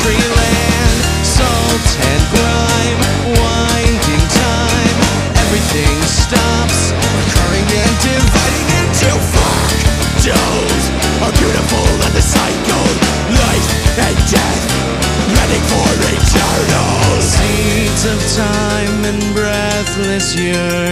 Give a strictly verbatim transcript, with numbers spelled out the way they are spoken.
country land. Salt and grime, winding time. Everything stops, occurring and dividing into fractals. Are beautiful and the cycle, life and death, heading for eternal. Seeds of time and breathless yearning.